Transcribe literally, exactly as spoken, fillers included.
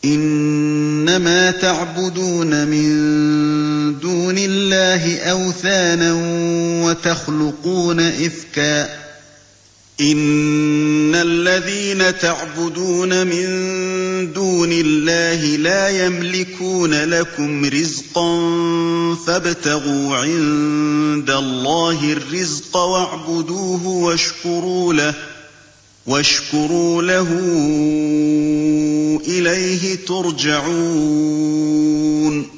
إِنَّمَا تَعْبُدُونَ مِن دُونِ اللَّهِ أَوْثَانًا وَتَخْلُقُونَ إِفْكًا ۚ إِنَّ الَّذِينَ تَعْبُدُونَ مِن دُونِ اللَّهِ لَا يَمْلِكُونَ لَكُمْ رِزْقًا فَابْتَغُوا عِندَ اللَّهِ الرِّزْقَ وَاعْبُدُوهُ وَاشْكُرُوا لَهُ ۖ إِلَيْهِ تُرْجَعُونَ